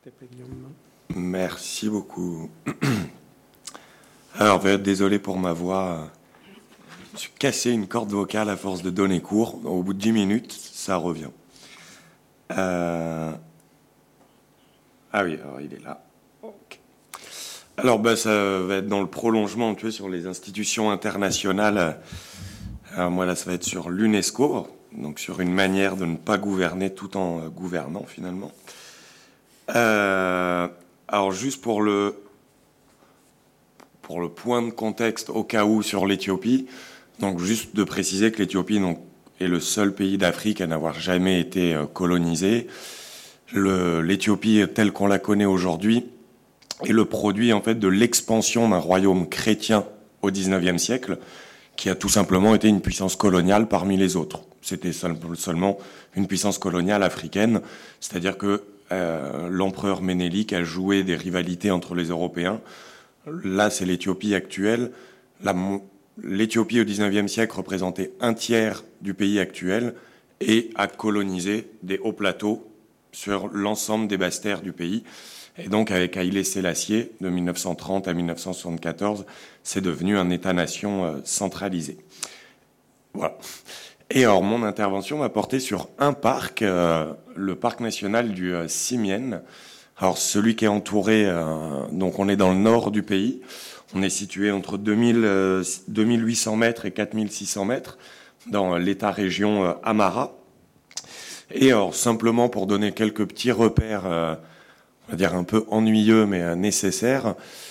Merci beaucoup. Alors, désolé pour ma voix. Je me suis cassé une corde vocale à force de donner cours. Au bout de 10 minutes, ça revient. Ah oui, alors il est là. Okay. Alors, ça va être dans le prolongement, tu vois, sur les institutions internationales. Alors, moi, là, ça va être sur l'UNESCO, donc sur une manière de ne pas gouverner tout en gouvernant, finalement. Alors, juste pour le point de contexte, au cas où, sur l'Éthiopie, donc juste de préciser que l'Éthiopie est le seul pays d'Afrique à n'avoir jamais été colonisé. L'Éthiopie, telle qu'on la connaît aujourd'hui, est le produit en fait de l'expansion d'un royaume chrétien au XIXe siècle, qui a tout simplement été une puissance coloniale parmi les autres. C'était seulement une puissance coloniale africaine, c'est-à-dire que l'empereur Ménélique a joué des rivalités entre les Européens. Là, c'est l'Éthiopie actuelle. L'Éthiopie au XIXe siècle représentait un tiers du pays actuel et a colonisé des hauts plateaux sur l'ensemble des basses terres du pays. Et donc, avec Haïlé Sélassié, de 1930 à 1974, c'est devenu un État-nation centralisé. Voilà. Et alors, mon intervention va porter sur un parc, le parc national du Simienne. Alors, celui qui est entouré, donc on est dans le nord du pays. On est situé entre 2800 mètres et 4600 mètres dans l'État-région Amara. Et alors, simplement pour donner quelques petits repères, on va dire un peu ennuyeux, mais nécessaires,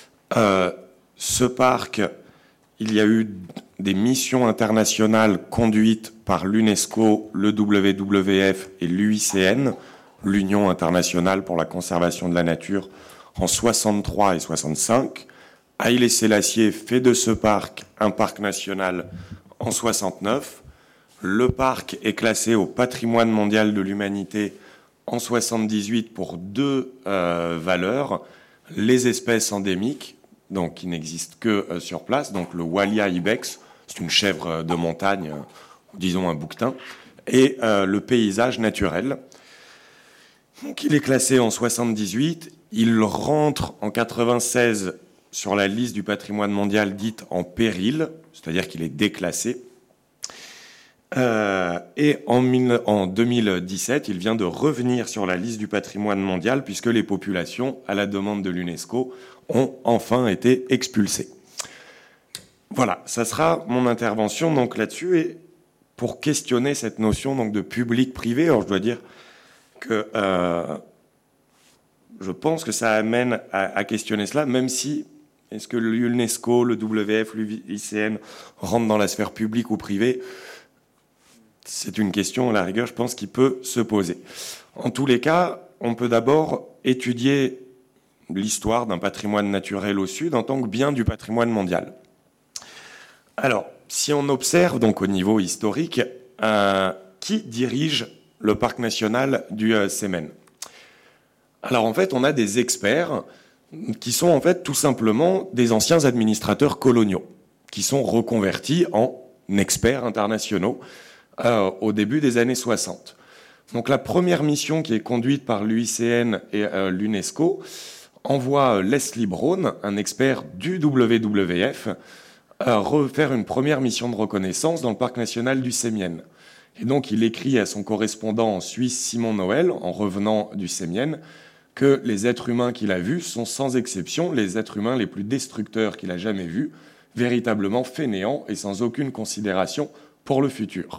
ce parc, il y a eu des missions internationales conduites par l'UNESCO, le WWF et l'UICN, l'Union internationale pour la conservation de la nature, en 63 et 65. Haïlé Sélassié fait de ce parc un parc national en 69. Le parc est classé au patrimoine mondial de l'humanité en 78 pour deux valeurs. Les espèces endémiques, donc qui n'existent que sur place, donc le Walia ibex, c'est une chèvre de montagne, disons un bouquetin, et le paysage naturel. Donc il est classé en 78, il rentre en 96 sur la liste du patrimoine mondial dite en péril, c'est-à-dire qu'il est déclassé. Et en 2017, il vient de revenir sur la liste du patrimoine mondial puisque les populations, à la demande de l'UNESCO, ont enfin été expulsées. Voilà, ça sera mon intervention donc là-dessus. Et pour questionner cette notion donc de public-privé, alors je dois dire que je pense que ça amène à questionner cela, même si est-ce que l'UNESCO, le WWF, l'UICN rentrent dans la sphère publique ou privée ? C'est une question, à la rigueur, je pense, qui peut se poser. En tous les cas, on peut d'abord étudier l'histoire d'un patrimoine naturel au Sud en tant que bien du patrimoine mondial. Alors, si on observe donc au niveau historique, qui dirige le parc national du Sémen ? Alors en fait, on a des experts qui sont en fait tout simplement des anciens administrateurs coloniaux, qui sont reconvertis en experts internationaux au début des années 60. Donc la première mission qui est conduite par l'UICN et l'UNESCO envoie Leslie Brown, un expert du WWF, refaire une première mission de reconnaissance dans le parc national du Sémienne. Et donc il écrit à son correspondant en Suisse, Simon Noël, en revenant du Sémienne, que les êtres humains qu'il a vus sont sans exception les êtres humains les plus destructeurs qu'il a jamais vus, véritablement fainéants et sans aucune considération pour le futur.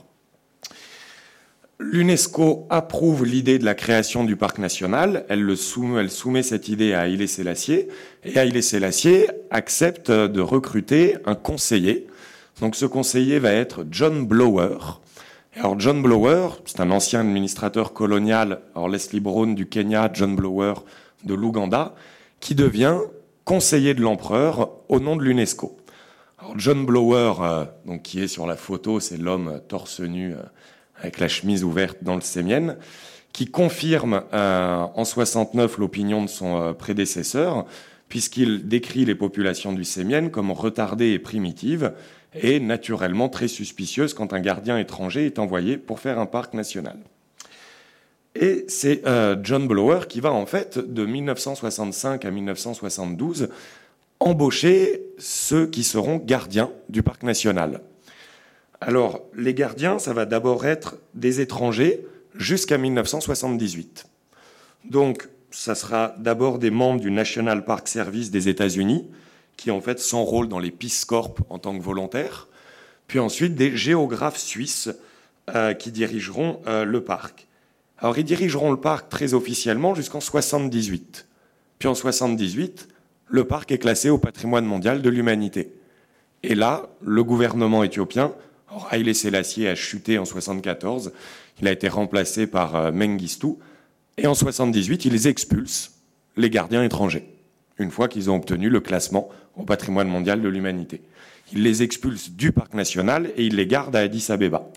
L'UNESCO approuve l'idée de la création du parc national, elle soumet cette idée à Haïlé Sélassié, et Haïlé Sélassié accepte de recruter un conseiller. Donc ce conseiller va être John Blower. Alors John Blower, c'est un ancien administrateur colonial, alors Leslie Brown du Kenya, John Blower de l'Ouganda, qui devient conseiller de l'empereur au nom de l'UNESCO. Alors John Blower, donc, qui est sur la photo, c'est l'homme torse nu avec la chemise ouverte dans le Sémienne, qui confirme en 69 l'opinion de son prédécesseur, puisqu'il décrit les populations du Sémienne comme retardées et primitives, et naturellement très suspicieuses quand un gardien étranger est envoyé pour faire un parc national. Et c'est John Blower qui va en fait, de 1965 à 1972, embaucher ceux qui seront gardiens du parc national. Alors, les gardiens, ça va d'abord être des étrangers jusqu'à 1978. Donc, ça sera d'abord des membres du National Park Service des États-Unis, qui en fait s'enrôlent dans les Peace Corps en tant que volontaires, puis ensuite des géographes suisses qui dirigeront le parc. Alors, ils dirigeront le parc très officiellement jusqu'en 78. Puis en 78, le parc est classé au patrimoine mondial de l'humanité. Et là, le gouvernement éthiopien, Haïlé Sélassié a chuté en 74, il a été remplacé par Mengistu, et en 78, ils expulsent les gardiens étrangers, une fois qu'ils ont obtenu le classement au patrimoine mondial de l'humanité. Ils les expulsent du parc national et ils les gardent à Addis Abeba.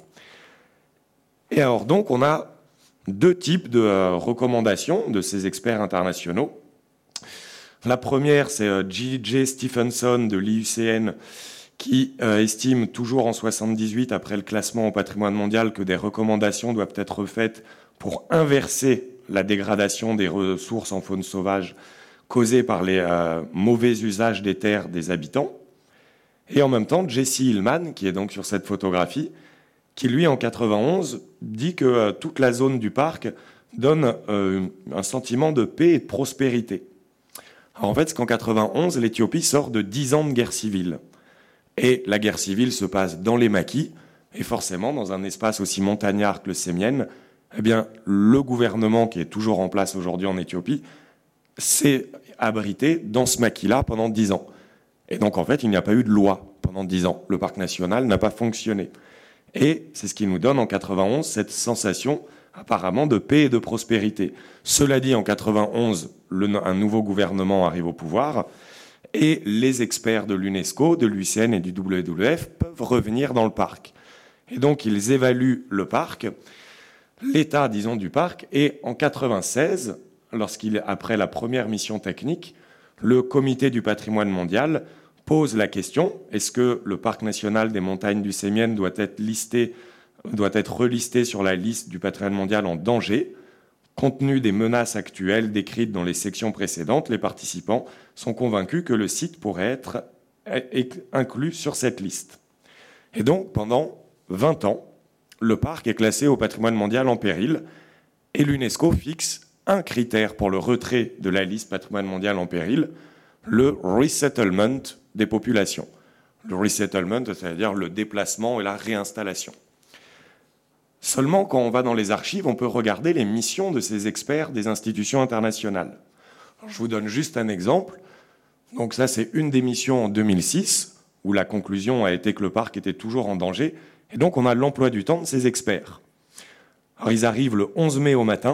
Et alors donc, on a deux types de recommandations de ces experts internationaux. La première, c'est J.J. Stephenson de l'IUCN qui estime toujours en 78, après le classement au patrimoine mondial, que des recommandations doivent être faites pour inverser la dégradation des ressources en faune sauvage causée par les mauvais usages des terres des habitants. Et en même temps, Jesse Hillman, qui est donc sur cette photographie, qui lui, en 91, dit que toute la zone du parc donne un sentiment de paix et de prospérité. Alors en fait, c'est qu'en 91, l'Éthiopie sort de 10 ans de guerre civile. Et la guerre civile se passe dans les maquis, et forcément, dans un espace aussi montagnard que le Sémienne, eh bien, le gouvernement qui est toujours en place aujourd'hui en Éthiopie s'est abrité dans ce maquis-là pendant 10 ans. Et donc, en fait, il n'y a pas eu de loi pendant 10 ans. Le parc national n'a pas fonctionné. Et c'est ce qui nous donne en 91 cette sensation apparemment de paix et de prospérité. Cela dit, en 91, un nouveau gouvernement arrive au pouvoir et les experts de l'UNESCO, de l'UICN et du WWF peuvent revenir dans le parc. Et donc, ils évaluent le parc, l'état, disons, du parc. Et en 96, après la première mission technique, le comité du patrimoine mondial pose la question, est-ce que le parc national des montagnes du Sémienne doit être relisté sur la liste du patrimoine mondial en danger? Compte tenu des menaces actuelles décrites dans les sections précédentes, les participants sont convaincus que le site pourrait être inclus sur cette liste. Et donc, pendant 20 ans, le parc est classé au patrimoine mondial en péril et l'UNESCO fixe un critère pour le retrait de la liste patrimoine mondial en péril, le resettlement des populations. Le resettlement, c'est-à-dire le déplacement et la réinstallation. Seulement, quand on va dans les archives, on peut regarder les missions de ces experts des institutions internationales. Alors, je vous donne juste un exemple. Donc ça, c'est une des missions en 2006, où la conclusion a été que le parc était toujours en danger. Et donc, on a l'emploi du temps de ces experts. Alors, ils arrivent le 11 mai au matin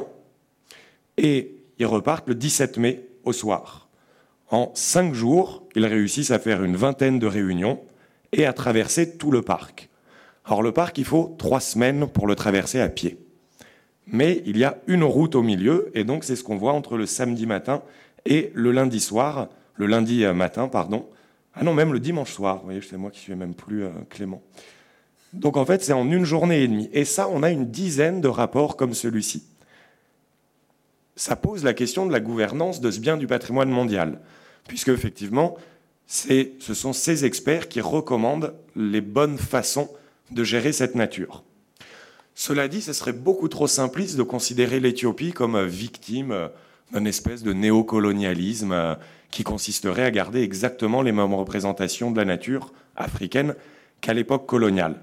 et ils repartent le 17 mai au soir. En 5 jours, ils réussissent à faire une vingtaine de réunions et à traverser tout le parc. Alors le parc, il faut 3 semaines pour le traverser à pied. Mais il y a une route au milieu, et donc c'est ce qu'on voit entre le samedi matin et le lundi matin. Ah non, même le dimanche soir. Vous voyez, c'est moi qui suis même plus clément. Donc en fait, c'est en 1 journée et demie. Et ça, on a une dizaine de rapports comme celui-ci. Ça pose la question de la gouvernance de ce bien du patrimoine mondial, puisque effectivement, ce sont ces experts qui recommandent les bonnes façons de gérer cette nature. Cela dit, ce serait beaucoup trop simpliste de considérer l'Éthiopie comme victime d'une espèce de néocolonialisme qui consisterait à garder exactement les mêmes représentations de la nature africaine qu'à l'époque coloniale.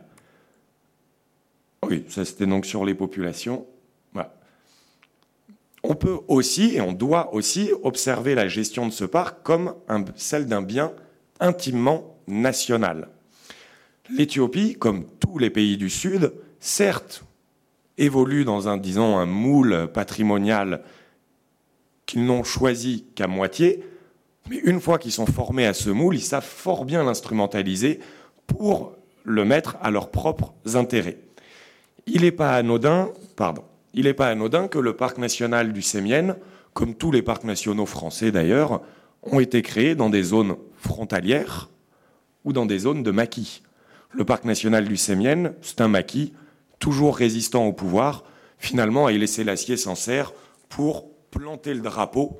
Oui, ça c'était donc sur les populations. Voilà. On peut aussi, et on doit aussi, observer la gestion de ce parc comme celle d'un bien intimement national. L'Éthiopie, comme tous les pays du Sud, certes, évolue dans un moule patrimonial qu'ils n'ont choisi qu'à moitié, mais une fois qu'ils sont formés à ce moule, ils savent fort bien l'instrumentaliser pour le mettre à leurs propres intérêts. Il n'est pas anodin que le parc national du Sémienne, comme tous les parcs nationaux français d'ailleurs, ont été créés dans des zones frontalières ou dans des zones de maquis. Le parc national du Sémienne, c'est un maquis toujours résistant au pouvoir. Finalement, Haïlé Sélassié s'en sert pour planter le drapeau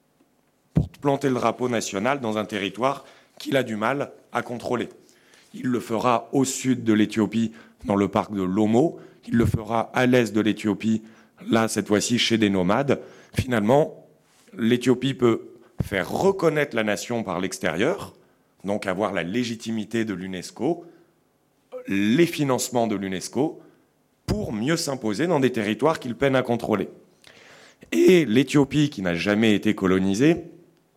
national dans un territoire qu'il a du mal à contrôler. Il le fera au sud de l'Éthiopie, dans le parc de Lomo. Il le fera à l'est de l'Éthiopie, là, cette fois-ci, chez des nomades. Finalement, l'Éthiopie peut faire reconnaître la nation par l'extérieur, donc avoir la légitimité de l'UNESCO, les financements de l'UNESCO, pour mieux s'imposer dans des territoires qu'il peine à contrôler. Et l'Éthiopie, qui n'a jamais été colonisée,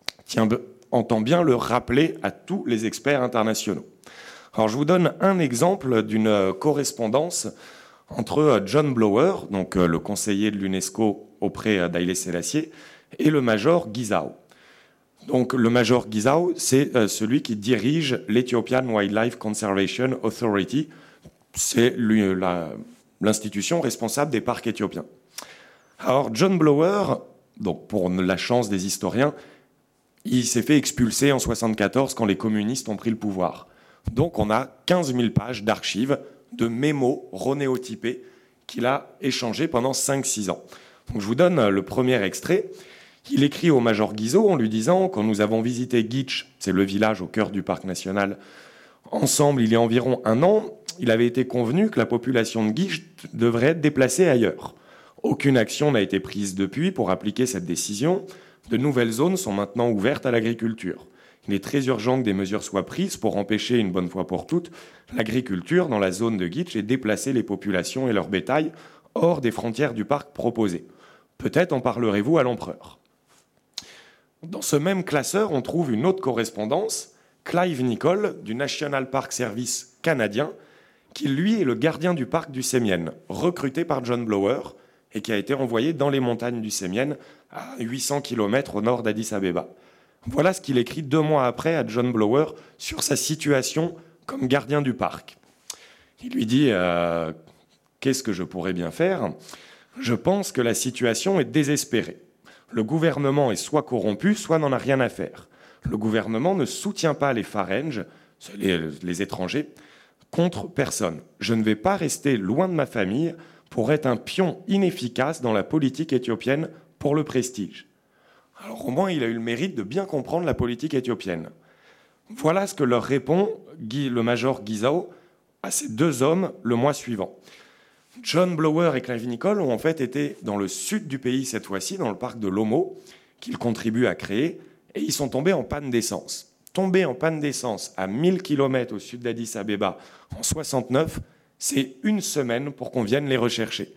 entend bien le rappeler à tous les experts internationaux. Alors, je vous donne un exemple d'une correspondance entre John Blower, donc le conseiller de l'UNESCO auprès d'Haïlé Sélassié, et le major Gizau. Donc, le major Gizau, c'est celui qui dirige l'Ethiopian Wildlife Conservation Authority. C'est l'institution responsable des parcs éthiopiens. Alors, John Blower, donc pour la chance des historiens, il s'est fait expulser en 1974 quand les communistes ont pris le pouvoir. Donc, on a 15 000 pages d'archives, de mémos renéotypés qu'il a échangés pendant 5-6 ans. Donc, je vous donne le premier extrait. Il écrit au major Guizot en lui disant « Quand nous avons visité Gitch, c'est le village au cœur du parc national, ensemble il y a environ 1 an, il avait été convenu que la population de Gitch devrait être déplacée ailleurs. Aucune action n'a été prise depuis pour appliquer cette décision. De nouvelles zones sont maintenant ouvertes à l'agriculture. Il est très urgent que des mesures soient prises pour empêcher une bonne fois pour toutes l'agriculture dans la zone de Gitch et déplacer les populations et leur bétail hors des frontières du parc proposé. Peut-être en parlerez-vous à l'empereur. » Dans ce même classeur, on trouve une autre correspondance, Clive Nichol, du National Park Service canadien, qui lui est le gardien du parc du Sémien, recruté par John Blower et qui a été envoyé dans les montagnes du Sémien, à 800 km au nord d'Addis Abeba. Voilà ce qu'il écrit 2 mois après à John Blower sur sa situation comme gardien du parc. Il lui dit qu'est-ce que je pourrais bien faire ? Je pense que la situation est désespérée. Le gouvernement est soit corrompu, soit n'en a rien à faire. Le gouvernement ne soutient pas les Farenges, les étrangers, contre personne. Je ne vais pas rester loin de ma famille pour être un pion inefficace dans la politique éthiopienne pour le prestige. Alors au moins, il a eu le mérite de bien comprendre la politique éthiopienne. Voilà ce que leur répond le major Gizau à ces 2 hommes le mois suivant. John Blower et Clive Nichol ont en fait été dans le sud du pays cette fois-ci, dans le parc de Lomo, qu'ils contribuent à créer, et ils sont tombés en panne d'essence. Tombés en panne d'essence à 1000 km au sud d'Addis Abeba en 69, c'est 1 semaine pour qu'on vienne les rechercher.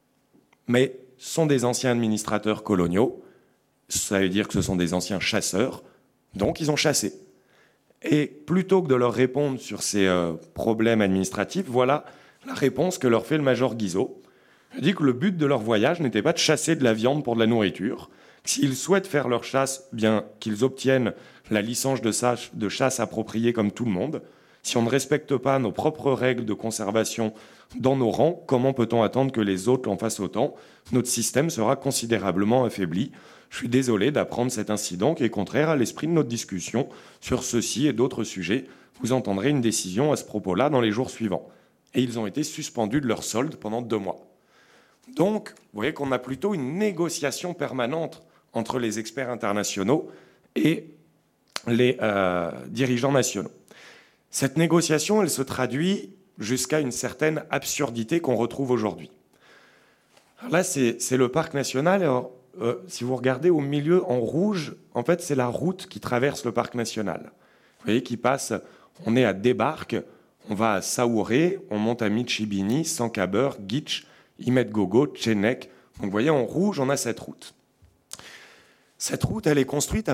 Mais ce sont des anciens administrateurs coloniaux, ça veut dire que ce sont des anciens chasseurs, donc ils ont chassé. Et plutôt que de leur répondre sur ces problèmes administratifs, voilà la réponse que leur fait le major Guizot. Il dit que le but de leur voyage n'était pas de chasser de la viande pour de la nourriture. S'ils souhaitent faire leur chasse, bien qu'ils obtiennent la licence de chasse appropriée comme tout le monde. Si on ne respecte pas nos propres règles de conservation dans nos rangs, comment peut-on attendre que les autres l'en fassent autant ? Notre système sera considérablement affaibli. Je suis désolé d'apprendre cet incident qui est contraire à l'esprit de notre discussion sur ceci et d'autres sujets. Vous entendrez une décision à ce propos-là dans les jours suivants. Et ils ont été suspendus de leur solde pendant 2 mois. Donc, vous voyez qu'on a plutôt une négociation permanente entre les experts internationaux et les dirigeants nationaux. Cette négociation, elle se traduit jusqu'à une certaine absurdité qu'on retrouve aujourd'hui. Alors là, c'est le parc national. Alors, si vous regardez au milieu en rouge, en fait, c'est la route qui traverse le parc national. Vous voyez qui passe, on est à Débarque, on va à Saouré, on monte à Michibini, Sankaber, Gitch, Imet-Gogo, Tchenek. Donc vous voyez, en rouge, on a cette route. Cette route, elle est construite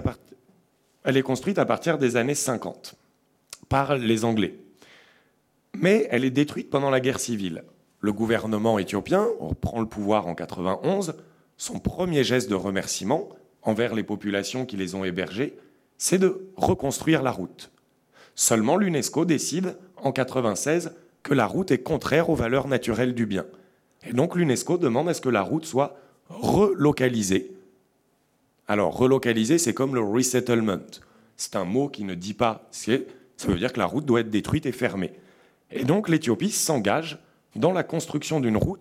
à partir des années 50 par les Anglais. Mais elle est détruite pendant la guerre civile. Le gouvernement éthiopien prend le pouvoir en 91. Son premier geste de remerciement envers les populations qui les ont hébergées, c'est de reconstruire la route. Seulement l'UNESCO décide en 96 que la route est contraire aux valeurs naturelles du bien. Et donc l'UNESCO demande à ce que la route soit relocalisée. Alors relocaliser, c'est comme le resettlement. C'est un mot qui ne dit pas, ça veut dire que la route doit être détruite et fermée. Et donc l'Éthiopie s'engage dans la construction d'une route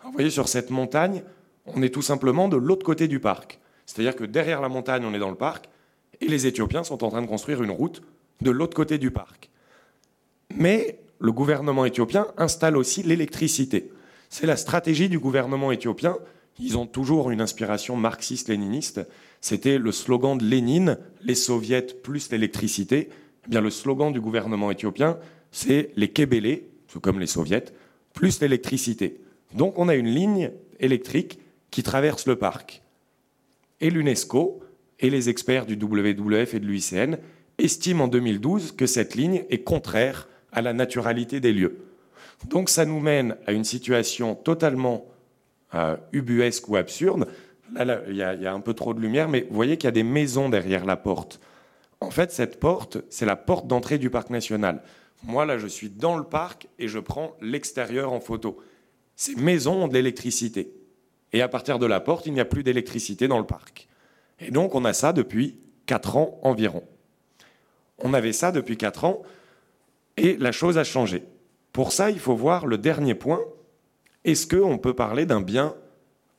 Alors, vous voyez, sur cette montagne, on est tout simplement de l'autre côté du parc. C'est-à-dire que derrière la montagne, on est dans le parc, et les Éthiopiens sont en train de construire une route de l'autre côté du parc. Mais le gouvernement éthiopien installe aussi l'électricité. C'est la stratégie du gouvernement éthiopien. Ils ont toujours une inspiration marxiste-léniniste. C'était le slogan de Lénine, les soviets plus l'électricité. Eh bien, le slogan du gouvernement éthiopien, c'est les kébélés, tout comme les soviets, plus l'électricité. Donc on a une ligne électrique qui traverse le parc. Et l'UNESCO et les experts du WWF et de l'UICN estiment en 2012 que cette ligne est contraire à la naturalité des lieux. Donc ça nous mène à une situation totalement ubuesque ou absurde. Là, il y a un peu trop de lumière, mais vous voyez qu'il y a des maisons derrière la porte. En fait, cette porte, c'est la porte d'entrée du parc national. Moi, là, je suis dans le parc et je prends l'extérieur en photo. Ces maisons ont de l'électricité. Et à partir de la porte, il n'y a plus d'électricité dans le parc. Et donc, on a ça depuis 4 ans environ. On avait ça depuis 4 ans et la chose a changé. Pour ça, il faut voir le dernier point. Est-ce qu'on peut parler d'un bien local ?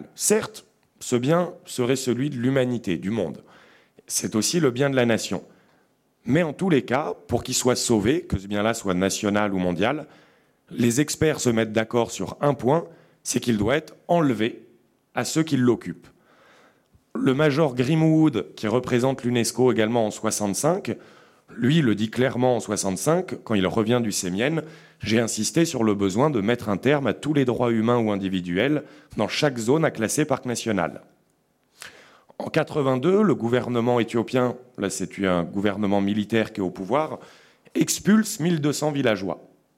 Certes, ce bien serait celui de l'humanité, du monde. C'est aussi le bien de la nation. Mais en tous les cas, pour qu'il soit sauvé, que ce bien-là soit national ou mondial, les experts se mettent d'accord sur un point, c'est qu'il doit être enlevé à ceux qui l'occupent. Le major Grimwood, qui représente l'UNESCO également en 1965, lui le dit clairement en 1965, quand il revient du Sémienne, j'ai insisté sur le besoin de mettre un terme à tous les droits humains ou individuels dans chaque zone à classer parc national. En 1982, le gouvernement éthiopien, là c'est un gouvernement militaire qui est au pouvoir, expulse 1200 villageois.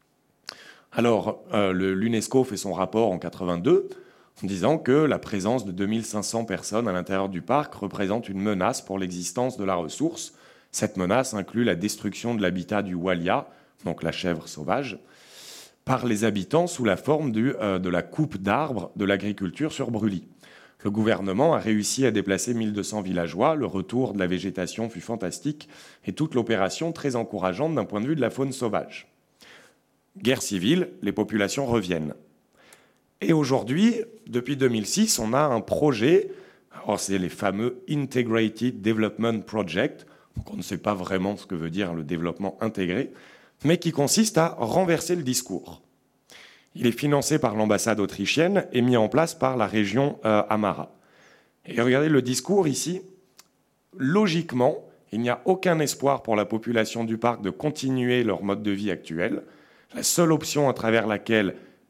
Alors, l'UNESCO fait son rapport en 1982 en disant que la présence de 2500 personnes à l'intérieur du parc représente une menace pour l'existence de la ressource. Cette menace inclut la destruction de l'habitat du walia, donc la chèvre sauvage, par les habitants sous la forme de la coupe d'arbres de l'agriculture sur brûlis. Le gouvernement a réussi à déplacer 1200 villageois, le retour de la végétation fut fantastique et toute l'opération très encourageante d'un point de vue de la faune sauvage. Guerre civile, les populations reviennent. Et aujourd'hui, depuis 2006, on a un projet, alors c'est les fameux Integrated Development Project, donc on ne sait pas vraiment ce que veut dire le développement intégré, mais qui consiste à renverser le discours. Il est financé par l'ambassade autrichienne et mis en place par la région Amhara. Et regardez le discours ici. Logiquement, il n'y a aucun espoir pour la population du parc de continuer leur mode de vie actuel. La seule option à travers laquelle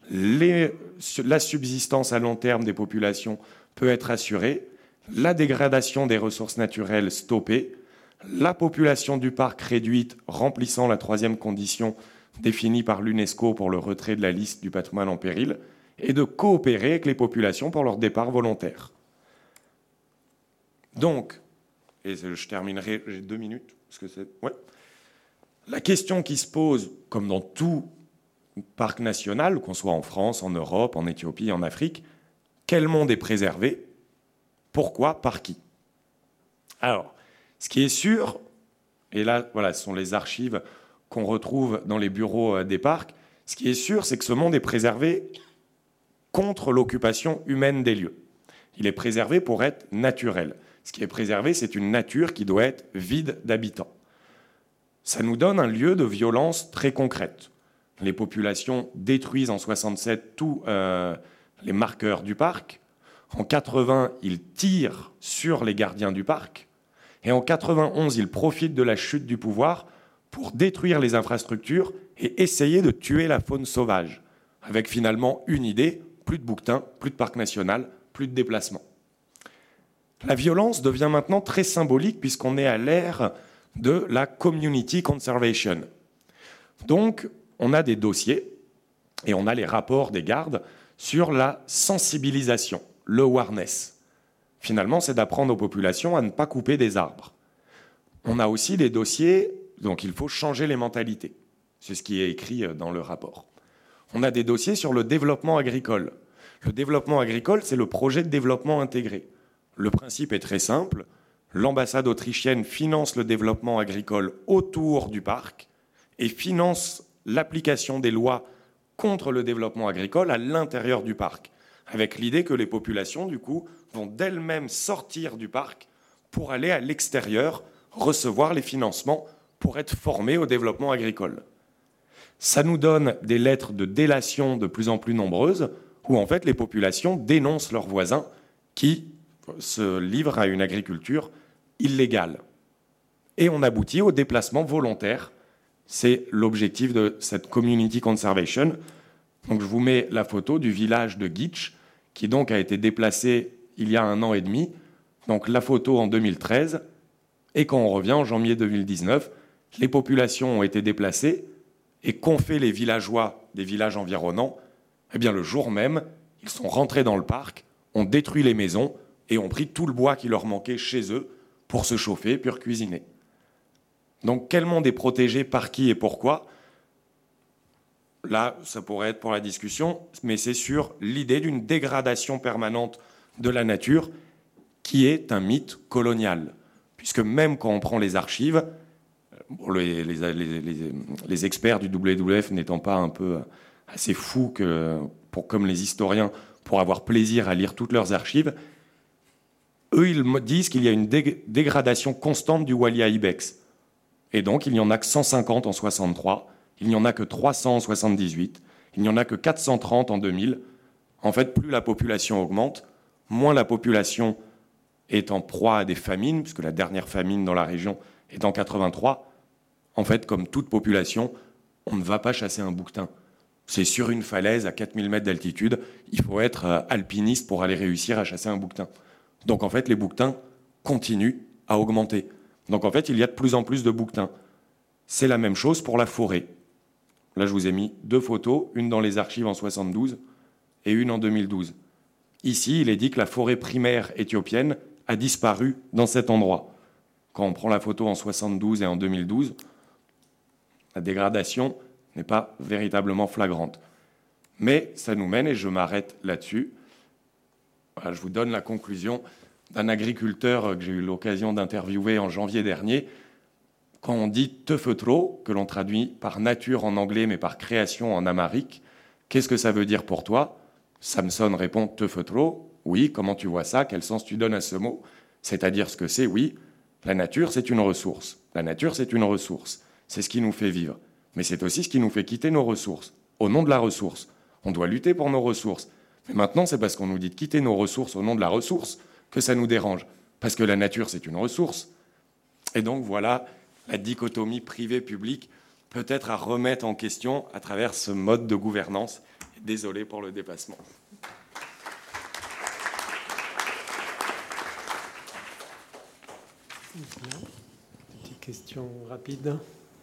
la subsistance à long terme des populations peut être assurée, la dégradation des ressources naturelles stoppée, la population du parc réduite remplissant la troisième condition définie par l'UNESCO pour le retrait de la liste du patrimoine en péril, et de coopérer avec les populations pour leur départ volontaire. Donc, et je terminerai, j'ai 2 minutes, parce que c'est... Ouais. La question qui se pose, comme dans tout parc national, qu'on soit en France, en Europe, en Éthiopie, en Afrique, quel monde est préservé ? Pourquoi ? Par qui ? Alors, ce qui est sûr, et là, voilà, ce sont les archives qu'on retrouve dans les bureaux des parcs, ce qui est sûr, c'est que ce monde est préservé contre l'occupation humaine des lieux. Il est préservé pour être naturel. Ce qui est préservé, c'est une nature qui doit être vide d'habitants. Ça nous donne un lieu de violence très concrète. Les populations détruisent en 67 tous les marqueurs du parc. En 80, ils tirent sur les gardiens du parc. Et en 91, ils profitent de la chute du pouvoir pour détruire les infrastructures et essayer de tuer la faune sauvage. Avec finalement une idée, plus de bouquetins, plus de parc national, plus de déplacements. La violence devient maintenant très symbolique puisqu'on est à l'ère de la community conservation. Donc, on a des dossiers et on a les rapports des gardes sur la sensibilisation, le awareness. Finalement, c'est d'apprendre aux populations à ne pas couper des arbres. On a aussi des dossiers, donc il faut changer les mentalités. C'est ce qui est écrit dans le rapport. On a des dossiers sur le développement agricole. Le développement agricole, c'est le projet de développement intégré. Le principe est très simple. L'ambassade autrichienne finance le développement agricole autour du parc et finance l'application des lois contre le développement agricole à l'intérieur du parc, avec l'idée que les populations, du coup, vont d'elles-mêmes sortir du parc pour aller à l'extérieur recevoir les financements pour être formées au développement agricole. Ça nous donne des lettres de délation de plus en plus nombreuses, où en fait les populations dénoncent leurs voisins qui se livrent à une agriculture illégale. Et on aboutit au déplacement volontaire. C'est l'objectif de cette community conservation. Donc je vous mets la photo du village de Gitsch, qui donc a été déplacé il y a 1 an et demi. Donc la photo en 2013. Et quand on revient en janvier 2019, les populations ont été déplacées. Et qu'ont fait les villageois des villages environnants? Eh bien, le jour même, ils sont rentrés dans le parc, ont détruit les maisons et ont pris tout le bois qui leur manquait chez eux pour se chauffer puis cuisiner. Donc, quel monde est protégé par qui et pourquoi? Là, ça pourrait être pour la discussion, mais c'est sur l'idée d'une dégradation permanente de la nature qui est un mythe colonial. Puisque même quand on prend les archives, les experts du WWF n'étant pas un peu assez fous comme les historiens pour avoir plaisir à lire toutes leurs archives, eux, ils disent qu'il y a une dégradation constante du Walia ibex. Et donc, il n'y en a que 150 en 63, il n'y en a que 300 en 78, il n'y en a que 430 en 2000. En fait, plus la population augmente, moins la population est en proie à des famines, puisque la dernière famine dans la région est en 83. En fait, comme toute population, on ne va pas chasser un bouquetin. C'est sur une falaise à 4000 mètres d'altitude, il faut être alpiniste pour aller réussir à chasser un bouquetin. Donc en fait, les bouquetins continuent à augmenter. Donc en fait, il y a de plus en plus de bouquetins. C'est la même chose pour la forêt. Là, je vous ai mis 2 photos, une dans les archives en 72 et une en 2012. Ici, il est dit que la forêt primaire éthiopienne a disparu dans cet endroit. Quand on prend la photo en 72 et en 2012, la dégradation n'est pas véritablement flagrante. Mais ça nous mène, et je m'arrête là-dessus, voilà, je vous donne la conclusion d'un agriculteur que j'ai eu l'occasion d'interviewer en janvier dernier. Quand on dit « tefetro », que l'on traduit par « nature » en anglais, mais par « création » en amharique, qu'est-ce que ça veut dire pour toi? Samson répond « tefetro ». Oui, comment tu vois ça? Quel sens tu donnes à ce mot? C'est-à-dire ce que c'est, oui. La nature, c'est une ressource. La nature, c'est une ressource. C'est ce qui nous fait vivre. Mais c'est aussi ce qui nous fait quitter nos ressources. Au nom de la ressource. On doit lutter pour nos ressources. Mais maintenant, c'est parce qu'on nous dit de quitter nos ressources au nom de la ressource que ça nous dérange. Parce que la nature, c'est une ressource. Et donc, voilà la dichotomie privée-publique, peut-être à remettre en question à travers ce mode de gouvernance. Désolé pour le dépassement. Petite question rapide.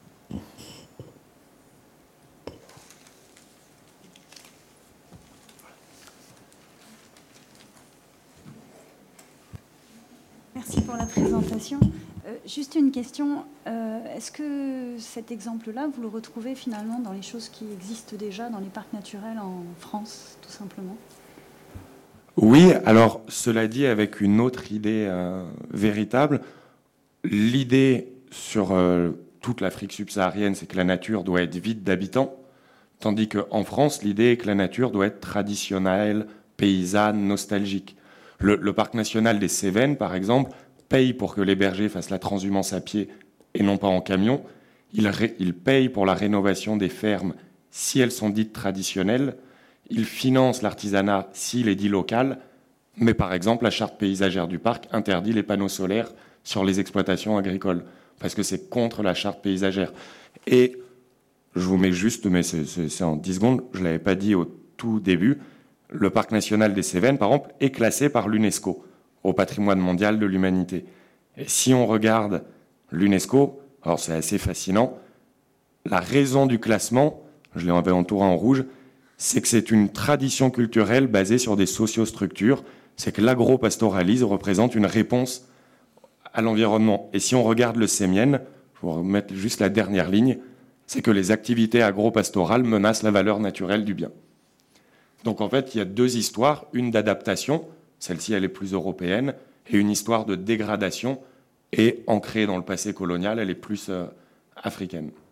Merci pour la présentation. Juste une question. Est-ce que cet exemple-là, vous le retrouvez finalement dans les choses qui existent déjà dans les parcs naturels en France, tout simplement? Oui, alors cela dit avec une autre idée véritable. L'idée sur toute l'Afrique subsaharienne, c'est que la nature doit être vide d'habitants, tandis qu'en France, l'idée est que la nature doit être traditionnelle, paysanne, nostalgique. Le parc national des Cévennes, par exemple, paye pour que les bergers fassent la transhumance à pied et non pas en camion. Il paye pour la rénovation des fermes si elles sont dites traditionnelles. Il finance l'artisanat s'il est dit local. Mais par exemple, la charte paysagère du parc interdit les panneaux solaires sur les exploitations agricoles, parce que c'est contre la charte paysagère. Et je vous mets juste, mais c'est en 10 secondes, je ne l'avais pas dit au tout début, le parc national des Cévennes, par exemple, est classé par l'UNESCO au patrimoine mondial de l'humanité. Et si on regarde l'UNESCO, alors c'est assez fascinant, la raison du classement, je l'ai entouré en rouge, c'est que c'est une tradition culturelle basée sur des sociostructures, c'est que l'agropastoralisme représente une réponse à l'environnement. Et si on regarde le Sémienne, je vais vous remettre juste la dernière ligne, c'est que les activités agropastorales menacent la valeur naturelle du bien. Donc en fait, il y a 2 histoires, une d'adaptation, celle-ci elle est plus européenne, et une histoire de dégradation, et ancrée dans le passé colonial, elle est plus africaine.